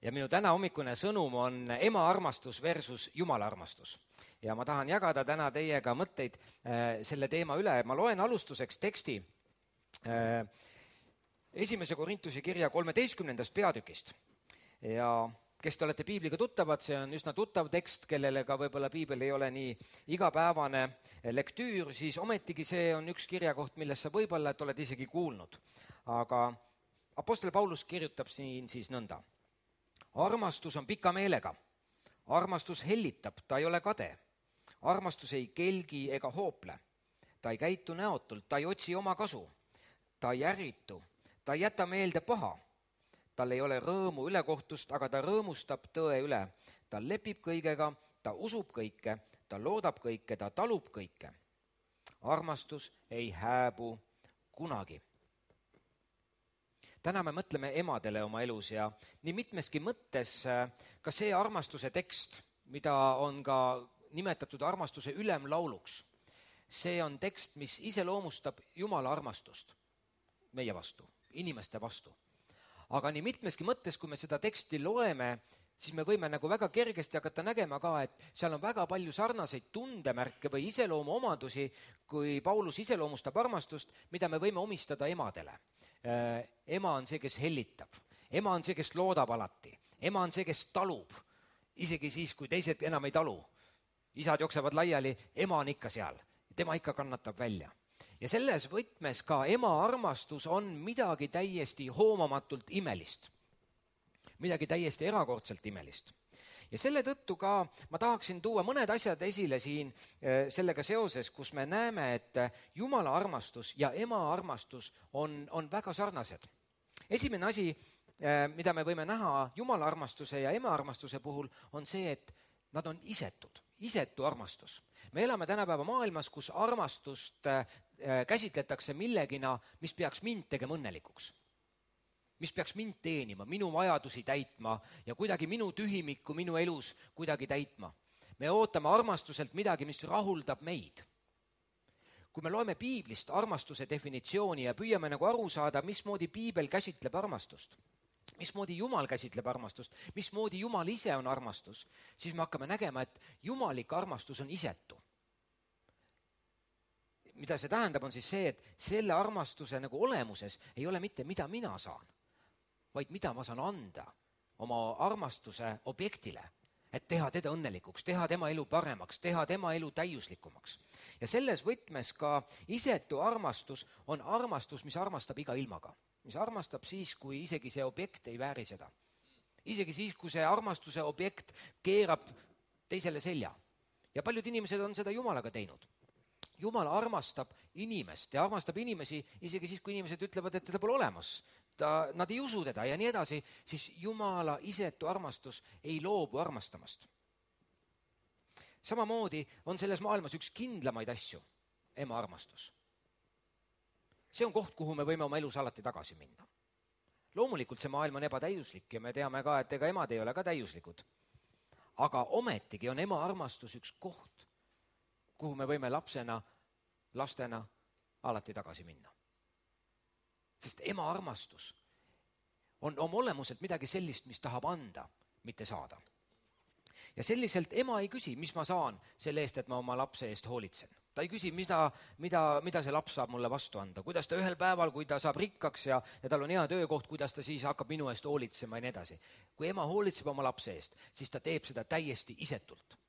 ja minu täna hommikune sõnum on ema armastus versus Jumala armastus. Ja ma tahan jagada täna teiega mõtteid selle teema üle. Ma loen alustuseks teksti 1. Korintuse kirja 13. peatükist. Ja kes te olete piibliga tuttavad, see on üsna tuttav tekst, kellele ka võib-olla piibel ei ole nii igapäevane lektüür, siis ometigi see on üks kirjakoht, millest sa võib-olla et oled isegi kuulnud. Aga apostel Paulus kirjutab siin siis nõnda. Armastus on pika meelega. Armastus hellitab, ta ei ole kade. Armastus ei kelgi ega hoople. Ta ei käitu näotult, ta ei otsi oma kasu. Ta ei ärritu, ta ei jäta meelde paha. Tal ei ole rõõmu ülekohtust, aga ta rõõmustab tõe üle. Ta lepib kõigega, ta usub kõike, ta loodab kõike, ta talub kõike. Armastus ei hääbu kunagi. Täna me mõtleme emadele oma elus ja nii mitmeski mõttes ka see armastuse tekst, mida on ka nimetatud armastuse ülemlauluks, see on tekst, mis iseloomustab Jumala armastust meie vastu, inimeste vastu. Aga nii mitmeski mõttes, kui me seda teksti loeme, siis me võime nagu väga kergesti hakata nägema ka, et seal on väga palju sarnaseid tundemärke või iseloomuomadusi, kui Paulus iseloomustab armastust, mida me võime omistada emadele. Ema on see, kes hellitab. Ema on see, kes loodab alati. Ema on see, kes talub, isegi siis, kui teised enam ei talu. Isad jooksevad laiali, ema on ikka seal. Tema ikka kannatab välja. Ja selles võtmes ka ema armastus on midagi täiesti hoomamatult imelist. Midagi täiesti erakordselt imelist. Ja selle tõttu ka ma tahaksin tuua mõned asjad esile siin sellega seoses, kus me näeme, et Jumala armastus ja ema armastus on väga sarnased. Esimene asi, mida me võime näha Jumala armastuse ja ema armastuse puhul, on see, et nad on isetud, isetu armastus. Me elame tänapäeva maailmas, kus armastust käsitletakse millegina, mis peaks mind tegema õnnelikuks. Mis peaks mind teenima, minu vajadusi täitma ja kuidagi minu tühimikku minu elus kuidagi täitma. Me ootame armastuselt midagi, mis rahuldab meid. Kui me loeme piiblist armastuse definitsiooni ja püüame nagu aru saada, mismoodi piibel käsitleb armastust, mismoodi Jumal käsitleb armastust, mismoodi Jumal ise on armastus, siis me hakkame nägema, et jumalik armastus on isetu. Mida see tähendab, on siis see, et selle armastuse nagu olemuses ei ole mitte mida mina saan, vaid mida ma saan anda oma armastuse objektile, et teha teda õnnelikuks, teha tema elu paremaks, teha tema elu täiuslikumaks. Ja selles võtmes ka isetu armastus on armastus, mis armastab iga ilmaga, mis armastab siis, kui isegi see objekt ei vääri seda. Isegi siis, kui see armastuse objekt keerab teisele selja. Ja paljud inimesed on seda Jumalaga teinud. Jumal armastab inimest ja armastab inimesi isegi siis, kui inimesed ütlevad, et teda pole olemas. Nad ei usu teda ja nii edasi, siis Jumala isetu armastus ei loobu armastamast. Samamoodi on selles maailmas üks kindlamaid asju, ema armastus. See on koht, kuhu me võime oma elus alati tagasi minna. Loomulikult see maailm on ebatäiuslik ja me teame ka, et ega emad ei ole ka täiuslikud. Aga ometigi on ema armastus üks koht, kuhu me võime lastena alati tagasi minna. Sest ema armastus on oma olemuselt midagi sellist, mis tahab anda, mitte saada. Ja selliselt ema ei küsi, mis ma saan selle eest, et ma oma lapse eest hoolitsen. Ta ei küsi, mida see laps saab mulle vastu anda, kuidas ta ühel päeval, kui ta saab rikkaks ja tal on hea töökoht, kuidas ta siis hakkab minu eest hoolitsema ja nii edasi. Kui ema hoolitseb oma lapse eest, siis ta teeb seda täiesti isetult.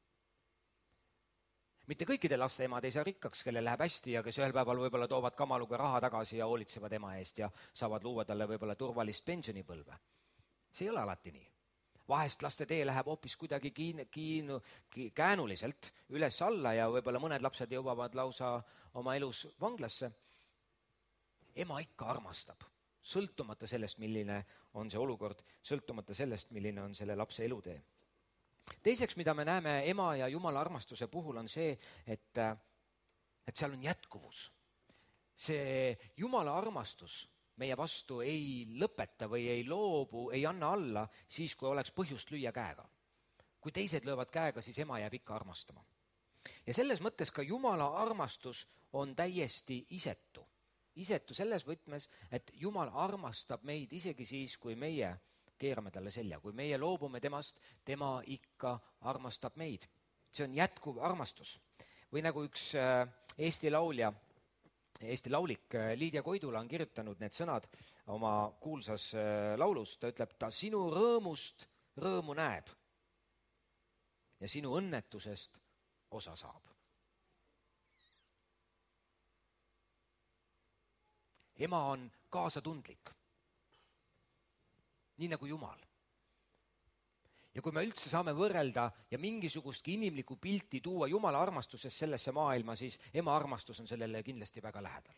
Mitte kõikide laste emad ei saa rikkaks, kelle läheb hästi ja kes ühel päeval võib-olla toovad kamaluga raha tagasi ja hoolitsevad ema eest ja saavad luua talle võib-olla turvalist pensionipõlve. See ei ole alati nii. Vahest laste tee läheb hoopis kuidagi käänuliselt üles alla ja võib-olla mõned lapsed jõuavad lausa oma elus vanglasse. Ema ikka armastab, sõltumata sellest, milline on see olukord, sõltumata sellest, milline on selle lapse elutee. Teiseks, mida me näeme ema ja Jumala armastuse puhul, on see, et seal on jätkuvus. See Jumala armastus meie vastu ei lõpeta või ei loobu, ei anna alla siis, kui oleks põhjust lüüa käega. Kui teised löövad käega, siis ema jääb ikka armastama. Ja selles mõttes ka Jumala armastus on täiesti isetu. Isetu selles võtmes, et Jumal armastab meid isegi siis, kui meie keerame talle selja. Kui meie loobume temast, tema ikka armastab meid. See on jätkuv armastus. Või nagu üks Eesti laulja, Eesti laulik Liidia Koidula on kirjutanud need sõnad oma kuulsas laulus. Ta ütleb, ta sinu rõõmust rõõmu näeb ja sinu õnnetusest osa saab. Ema on kaasatundlik, nii nagu Jumal. Ja kui me üldse saame võrrelda ja mingisugustki inimlikku pilti tuua Jumala armastusest sellesse maailma, siis ema armastus on sellele kindlasti väga lähedal.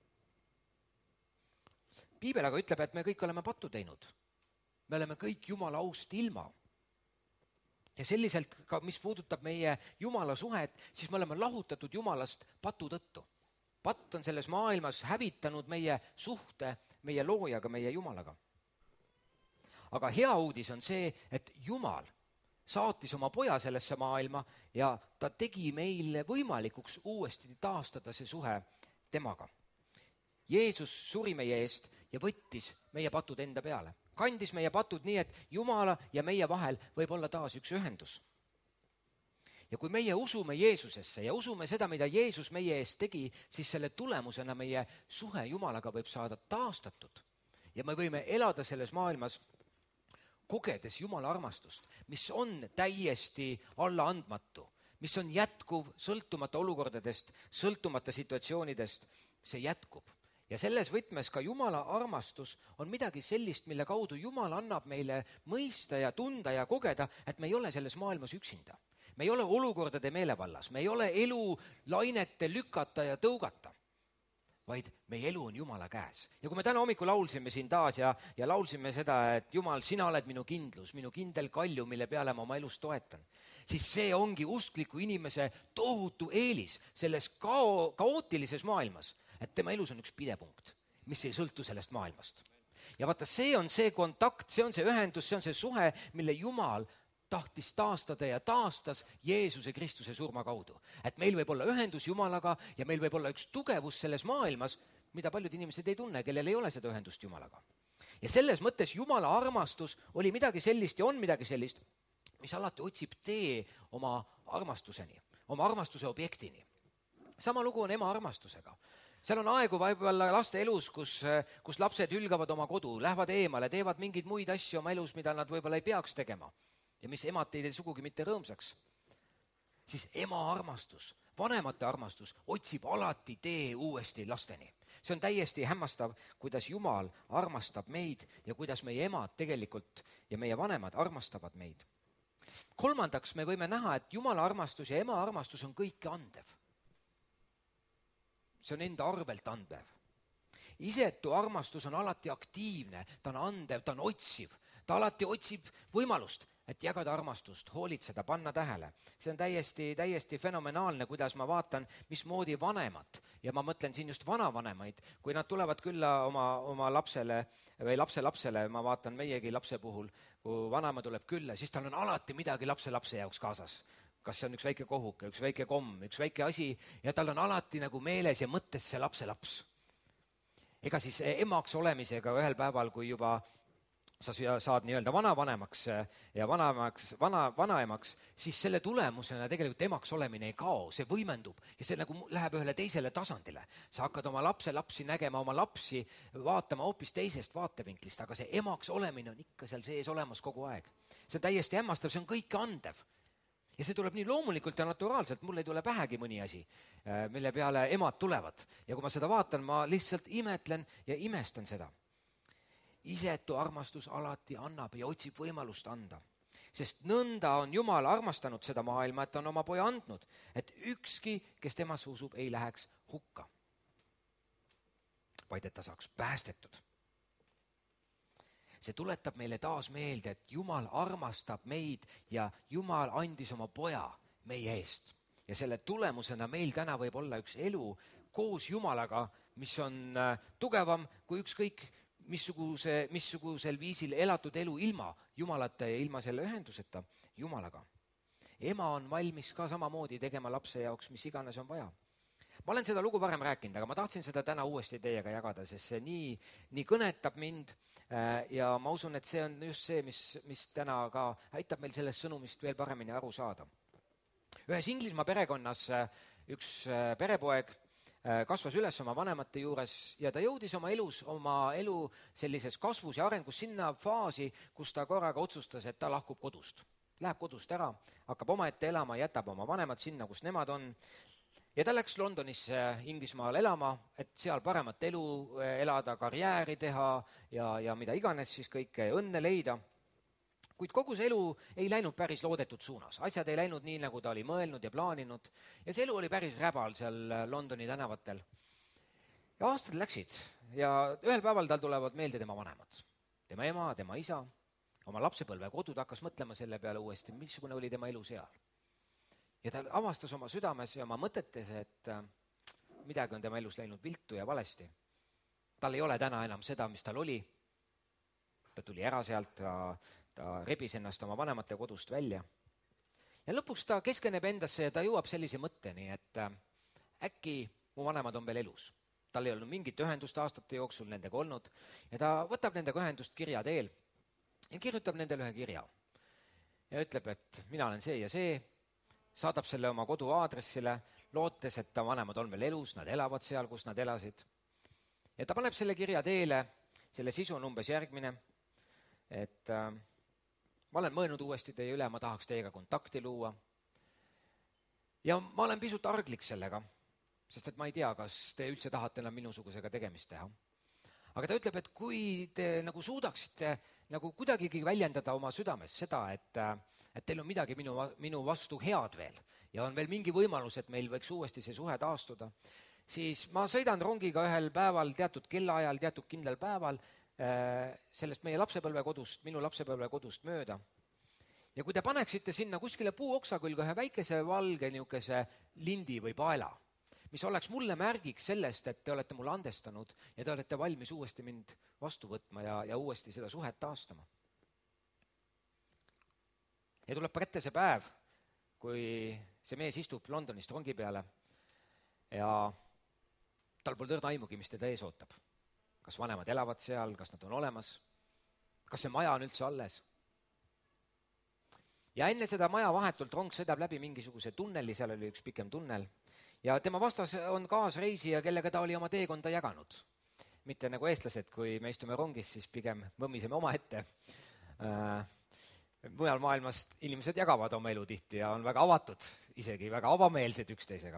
Piibel aga ütleb, et me kõik oleme pattu teinud. Me oleme kõik Jumala aust ilma. Ja selliselt ka, mis puudutab meie Jumala suhet, siis me oleme lahutatud Jumalast patu tõttu. Patt on selles maailmas hävitanud meie suhte, meie loojaga, meie Jumalaga. Aga hea uudis on see, et Jumal saatis oma poja sellesse maailma ja ta tegi meile võimalikuks uuesti taastada see suhe temaga. Jeesus suri meie eest ja võttis meie patud enda peale. Kandis meie patud nii, et Jumala ja meie vahel võib olla taas üks ühendus. Ja kui meie usume Jeesusesse ja usume seda, mida Jeesus meie eest tegi, siis selle tulemusena meie suhe Jumalaga võib saada taastatud. Ja me võime elada selles maailmas kogedes Jumala armastust, mis on täiesti allaandmatu, mis on jätkuv sõltumata olukordadest, sõltumata situatsioonidest, see jätkub. Ja selles võtmes ka Jumala armastus on midagi sellist, mille kaudu Jumal annab meile mõista ja tunda ja kogeda, et me ei ole selles maailmas üksinda. Me ei ole olukordade meelevallas, me ei ole elu lainete lükata ja tõugata, vaid meie elu on Jumala käes. Ja kui me täna hommikul laulsime siin taas ja laulsime seda, et Jumal, sina oled minu kindlus, minu kindel kalju, mille peale ma oma elus toetan, siis see ongi uskliku inimese tohutu eelis selles kaootilises maailmas, et tema elus on üks pidepunkt, mis ei sõltu sellest maailmast. Ja vaata, see on see kontakt, see on see ühendus, see on see suhe, mille Jumal tahtis taastada ja taastas Jeesuse Kristuse surma kaudu. Et meil võib olla ühendus Jumalaga ja meil võib olla üks tugevus selles maailmas, mida paljud inimesed ei tunne, kellel ei ole seda ühendust Jumalaga. Ja selles mõttes Jumala armastus oli midagi sellist ja on midagi sellist, mis alati otsib tee oma armastuseni, oma armastuse objektini. Sama lugu on ema armastusega. Seal on aegu võib-olla laste elus, kus lapsed hülgavad oma kodu, lähevad eemale, teevad mingeid muid asju oma elus, mida nad võib-olla ei peaks tegema. Ja mis emad ei tee sugugi mitte rõõmsaks, siis ema armastus, vanemate armastus otsib alati tee uuesti lasteni. See on täiesti hämmastav, kuidas Jumal armastab meid ja kuidas meie emad tegelikult ja meie vanemad armastavad meid. Kolmandaks me võime näha, et Jumala armastus ja ema armastus on kõike andev. See on enda arvelt andev. Isetu armastus on alati aktiivne, ta on andev, ta on otsiv, ta alati otsib võimalust, et jagada armastust, hoolitseda, panna tähele. See on täiesti fenomenaalne, kuidas ma vaatan, mismoodi vanemad, ja ma mõtlen siin just vanavanemaid, kui nad tulevad külla oma lapsele või lapselapsele, ma vaatan meiegi lapse puhul, kui vanema tuleb külla, siis tal on alati midagi lapse jaoks kaasas. Kas see on üks väike kohuke, üks väike komm, üks väike asi, ja tal on alati nagu meeles ja mõttes see lapselaps. Ega siis emaks olemisega ühel päeval, kui juba sa saad nii-öelda vanavanemaks ja vanaemaks, siis selle tulemusena tegelikult emaks olemine ei kao, see võimendub ja see nagu läheb ühele teisele tasandile. Sa hakkad oma lapsi nägema, oma lapsi vaatama hoopis teisest vaatevinklist, aga see emaks olemine on ikka seal sees olemas kogu aeg. See on täiesti hämmastav, see on kõik andev. Ja see tuleb nii loomulikult ja naturaalselt, mul ei tule pähegi mõni asi, mille peale emad tulevad. Ja kui ma seda vaatan, ma lihtsalt imetlen ja imestan seda. Isetu armastus alati annab ja otsib võimalust anda. Sest nõnda on Jumal armastanud seda maailma, et on oma poja andnud, et ükski, kes temasse usub, ei läheks hukka, vaid et ta saaks päästetud. See tuletab meile taas meelde, et Jumal armastab meid ja Jumal andis oma poja meie eest. Ja selle tulemusena meil täna võib olla üks elu koos Jumalaga, mis on tugevam kui ükskõik missugusel viisil elatud elu ilma Jumalata ja ilma selle ühenduseta Jumalaga. Ema on valmis ka samamoodi tegema lapse jaoks, mis iganes on vaja. ma olen seda lugu varem rääkinud, aga ma tahtsin seda täna uuesti teiega jagada, sest see nii kõnetab mind ja ma usun, et see on just see, mis täna ka aitab meil sellest sõnumist veel paremini aru saada. Ühes Inglismaa perekonnas üks perepoeg kasvas üles oma vanemate juures ja ta jõudis oma elu sellises kasvus ja arengus sinna faasi, kus ta korraga otsustas, et ta lahkub kodust. Läheb kodust ära, hakkab omaette elama, jätab oma vanemad sinna, kus nemad on. Ja ta läks Londonisse Inglismaal elama, et seal paremat elu elada, karjääri teha ja mida iganes siis kõike õnne leida. Kuid kogu see elu ei läinud päris loodetud suunas. Asjad ei läinud nii, nagu ta oli mõelnud ja plaaninud. Ja see elu oli päris räbal seal Londoni tänavatel. Ja aastad läksid ja ühel päeval tal tulevad meelde tema vanemad. Tema ema, tema isa, oma lapsepõlve kodud hakkas mõtlema selle peale uuesti, missugune oli tema elu seal. Ja ta avastas oma südames ja oma mõtetes, et midagi on tema elus läinud viltu ja valesti. Tal ei ole täna enam seda, mis tal oli. Ta tuli ära sealt, ta rebis ennast oma vanemate kodust välja. Ja lõpuks ta keskeneb endasse ja ta jõuab sellise mõtteni, et äkki mu vanemad on veel elus. Tal ei olnud mingit ühendust aastate jooksul nendega olnud ja ta võtab nendega ühendust kirja teel ja kirjutab nendele ühe kirja. Ja ütleb, et mina olen see ja see, saadab selle oma kodu aadressile, lootes, et ta vanemad on veel elus, nad elavad seal, kus nad elasid. Ja ta paneb selle kirja teele, selle sisu on umbes järgmine, et ma olen mõelnud uuesti teie üle, ma tahaks teiega kontakti luua. Ja ma olen pisut arglik sellega, sest et ma ei tea, kas te üldse tahate enam minusugusega tegemist teha. Aga ta ütleb, et kui te nagu suudaksite nagu kuidagigi väljendada oma südames seda, et teil on midagi minu vastu head veel ja on veel mingi võimalus, et meil võiks uuesti see suhe taastuda, siis ma sõidan rongiga ühel päeval, teatud kellaajal, teatud kindlal päeval sellest meie minu lapsepõlvekodust mööda. Ja kui te paneksite sinna kuskile puuoksa külge ühe väikese valge niukese lindi või paela, mis oleks mulle märgiks sellest, et te olete mulle andestanud ja te olete valmis uuesti mind vastu võtma ja uuesti seda suhet taastama. Ja tuleb kätte see päev, kui see mees istub Londonist rongi peale ja tal pole tõrna aimugi, mis teda ees ootab. Kas vanemad elavad seal, kas nad on olemas, kas see maja on üldse alles. Ja enne seda maja vahetult rong sõidab läbi mingisuguse tunneli, seal oli üks pikem tunnel, ja tema vastas on kaasreisija, kellega ta oli oma teekonda jaganud. Mitte nagu eestlased, kui me istume rongis, siis pigem mõmiseme oma ette. Mujal maailmast inimesed jagavad oma elu tihti ja on väga avatud, isegi väga avameelsed üksteisega.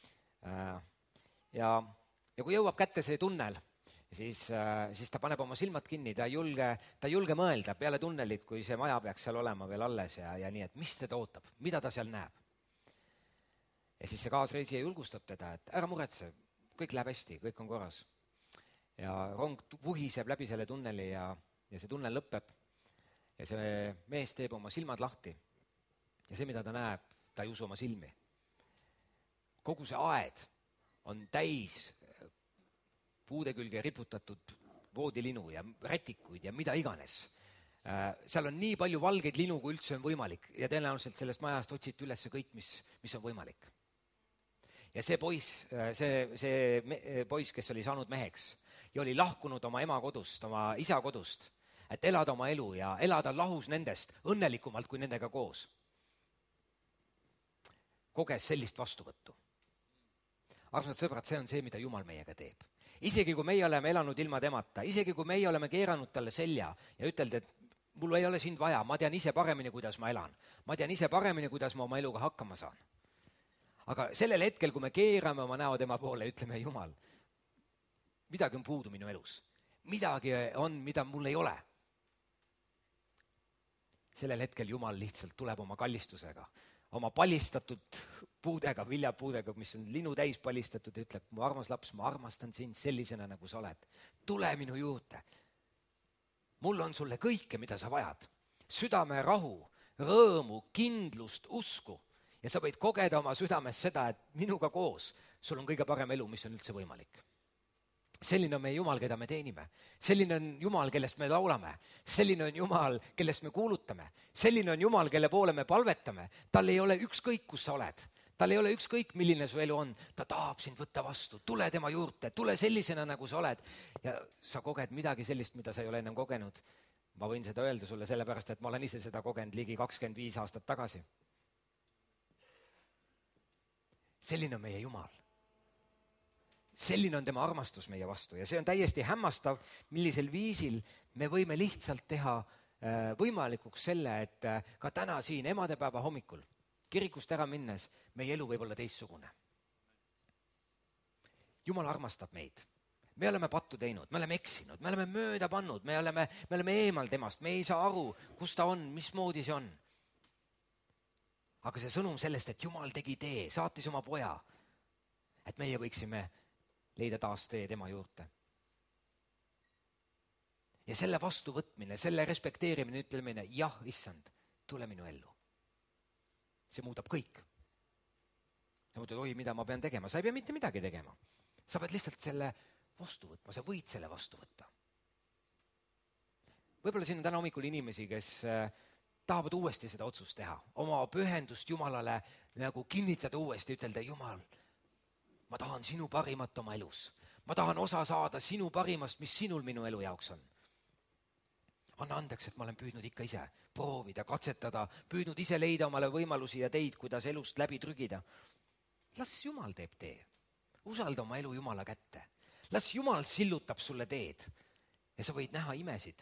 Ja kui jõuab kätte see tunnel, siis ta paneb oma silmad kinni, ta ei julge mõelda peale tunnelit, kui see maja peaks seal olema veel alles ja nii, et mis teda ootab, mida ta seal näeb. Ja siis see kaasreisija julgustab teda, et ära muretse, kõik läheb hästi, kõik on korras. Ja rong vuhiseb läbi selle tunneli ja see tunnel lõpeb ja see mees teeb oma silmad lahti. Ja see, mida ta näeb, ta ei usu oma silmi. Kogu see aed on täis puude külge riputatud voodilinu ja rätikuid ja mida iganes. Seal on nii palju valgeid linu, kui üldse on võimalik ja tõenäoliselt sellest majast otsiti üles kõik, mis on võimalik. Ja see poiss, kes oli saanud meheks ja oli lahkunud oma ema kodust, oma isa kodust, et elada oma elu ja elada lahus nendest õnnelikumalt kui nendega koos, koges sellist vastuvõttu. Armsad sõbrad, see on see, mida Jumal meiega teeb. Isegi kui meie oleme elanud ilma temata, isegi kui meie oleme keeranud talle selja ja ütelda, et mul ei ole sind vaja, ma tean ise paremini, kuidas ma elan. Ma tean ise paremini, kuidas ma oma eluga hakkama saan. Aga sellel hetkel, kui me keerame oma näo tema poole, ütleme, Jumal, midagi on puudu minu elus. Midagi on, mida mul ei ole. Sellel hetkel Jumal lihtsalt tuleb oma kallistusega, oma palistatud puudega, viljapuudega, mis on linu täis palistatud ja ütleb, mu armas laps, ma armastan sind sellisena, nagu sa oled. Tule minu juurde. Mul on sulle kõike, mida sa vajad. Südame rahu, rõõmu, kindlust, usku. Ja sa võid kogeda oma südames seda, et minuga koos sul on kõige parem elu, mis on üldse võimalik. Selline on meie Jumal, keda me teenime. Selline on Jumal, kellest me laulame. Selline on Jumal, kellest me kuulutame. Selline on Jumal, kelle poole me palvetame. Tal ei ole ükskõik, kus sa oled. tal ei ole ükskõik, milline su elu on, ta tahab sind võtta vastu, tule tema juurde, tule sellisena, nagu sa oled. Ja sa koged midagi sellist, mida sa ei ole ennem kogenud. Ma võin seda öelda sulle sellepärast, et ma olen ise seda kogenud ligi 25 aastat tagasi. Selline on meie Jumal. Selline on tema armastus meie vastu ja see on täiesti hämmastav, millisel viisil me võime lihtsalt teha võimalikuks selle, et ka täna siin emadepäeva hommikul kirikust ära minnes meie elu võib olla teistsugune. Jumal armastab meid. Me oleme pattu teinud, me oleme eksinud, me oleme mööda pannud, me oleme eemal temast, me ei saa aru, kus ta on, mismoodi see on. Aga see sõnum sellest, et Jumal tegi tee, saatis oma poja, et meie võiksime leida taas tee tema juurde. Ja selle vastuvõtmine, selle respekteerimine, ütlemine, jah, issand, tule minu ellu. See muudab kõik. Sa mõtled, oi, mida ma pean tegema? Sa ei pea mitte midagi tegema. Sa pead lihtsalt selle vastu võtma, sa võid selle vastu võtta. Võib-olla siin on täna hommikul inimesi, kes tahavad uuesti seda otsust teha, oma pühendust Jumalale nagu kinnitada uuesti, ütelda, Jumal, ma tahan sinu parimat oma elus. Ma tahan osa saada sinu parimast, mis sinul minu elu jaoks on. Anna andeks, et ma olen püüdnud ikka ise proovida, katsetada, püüdnud ise leida omale võimalusi ja teid, kuidas elust läbi trügida. Las Jumal teeb tee. Usalda oma elu Jumala kätte. Las Jumal sillutab sulle teed ja sa võid näha imesid,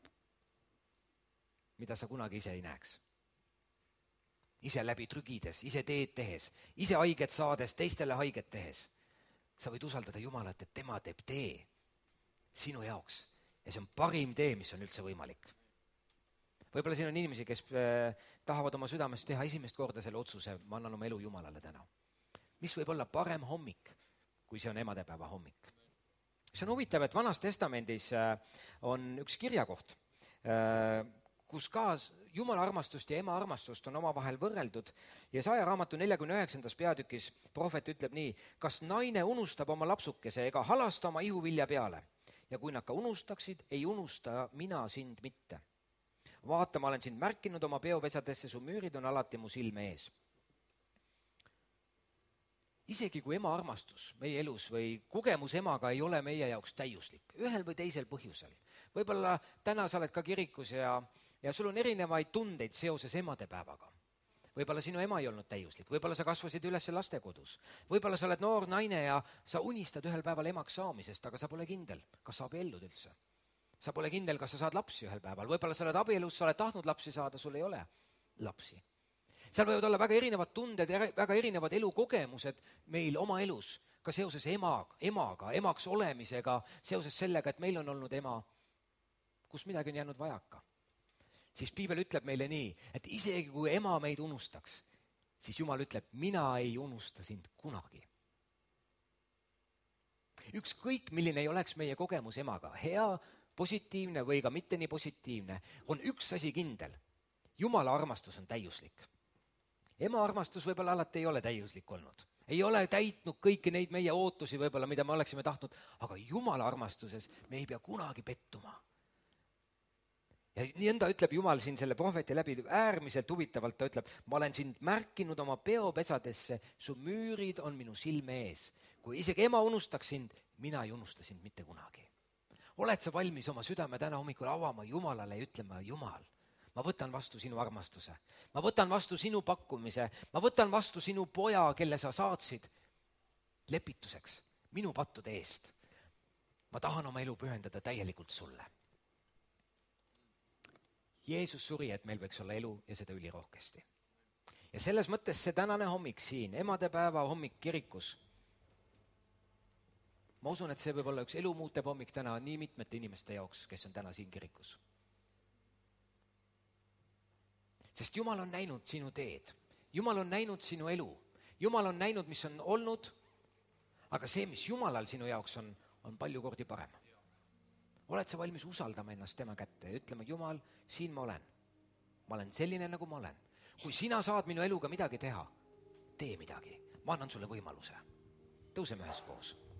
mida sa kunagi ise ei näeks. Ise läbi trügides, ise teed tehes, ise haiget saades, teistele haiget tehes. Sa võid usaldada Jumalat, et tema teeb tee sinu jaoks. Ja see on parim tee, mis on üldse võimalik. Võib-olla siin on inimesi, kes tahavad oma südames teha esimest korda selle otsuse, ma annan oma elu Jumalale täna. Mis võib olla parem hommik, kui see on emadepäeva hommik? See on huvitav, et Vanas Testamendis on üks kirjakoht, kus ka Jumala armastust ja ema armastust on omavahel võrreldud. Ja Jesaja raamatu 49. peatükis prohvet ütleb nii, kas naine unustab oma lapsukese ega halasta oma ihuvilja peale? Ja kui nad ka unustaksid, ei unusta mina sind mitte. Vaata, ma olen sind märkinud oma peopesadesse, su müürid on alati mu silme ees. Isegi kui ema armastus meie elus või kogemus emaga ei ole meie jaoks täiuslik, ühel või teisel põhjusel. Võib-olla täna sa oled ka kirikus ja sul on erinevaid tundeid seoses emadepäevaga. Võib-olla sinu ema ei olnud täiuslik, võib-olla sa kasvasid üles lastekodus. Võib-olla sa oled noor naine ja sa unistad ühel päeval emaks saamisest, aga sa pole kindel, kas sa abiellud üldse. Sa pole kindel, kas sa saad lapsi ühel päeval. Võib-olla sa oled abielus, sa oled tahtnud lapsi saada, sul ei ole lapsi. Seal võivad olla väga erinevad tunded ja väga erinevad elukogemused meil oma elus, ka seoses emaga, emaks olemisega, seoses sellega, et meil on olnud ema, kus midagi on jäänud vajaka. Siis Piibel ütleb meile nii, et isegi kui ema meid unustaks, siis Jumal ütleb, mina ei unusta sind kunagi. Ükskõik, milline ei oleks meie kogemus emaga, hea, positiivne või ka mitte nii positiivne, on üks asi kindel. Jumala armastus on täiuslik. Ema armastus võib-olla alati ei ole täiuslik olnud. Ei ole täitnud kõiki neid meie ootusi võib-olla, mida me oleksime tahtnud, aga Jumala armastuses me ei pea kunagi pettuma. Ja nii enda ütleb Jumal siin selle prohveti läbi äärmiselt huvitavalt, ta ütleb, ma olen sind märkinud oma peopesadesse, su müürid on minu silme ees. Kui isegi ema unustaks sind, mina ei unusta sind mitte kunagi. Oled sa valmis oma südame täna hommikul avama Jumalale ja ütlema, Jumal, ma võtan vastu sinu armastuse, ma võtan vastu sinu pakkumise, ma võtan vastu sinu poja, kelle sa saatsid lepituseks, minu pattude eest. Ma tahan oma elu pühendada täielikult sulle. Jeesus suri, et meil võiks olla elu ja seda ülirohkesti. Ja selles mõttes see tänane hommik siin, emadepäeva hommik kirikus, ma usun, et see võib olla üks elu muutev hommik täna nii mitmete inimeste jaoks, kes on täna siin kirikus. Sest Jumal on näinud sinu teed, Jumal on näinud sinu elu, Jumal on näinud, mis on olnud, aga see, mis Jumalal sinu jaoks on palju kordi parem. Oled sa valmis usaldama ennast tema kätte ja ütlema, Jumal, siin ma olen selline, nagu ma olen. Kui sina saad minu eluga midagi teha, tee midagi, ma annan sulle võimaluse. Tõuseme üheskoos.